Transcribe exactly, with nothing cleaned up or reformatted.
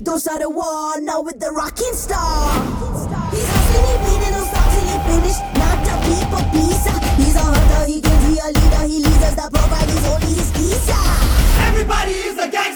don't start a war, now with the rocking star. He's hustling, he bleeding, don't stop till he finish. Not the people pleaser. He's a hunter, he kills, he a leader, he leads us. The profile is only his teaser. Everybody is a gangster.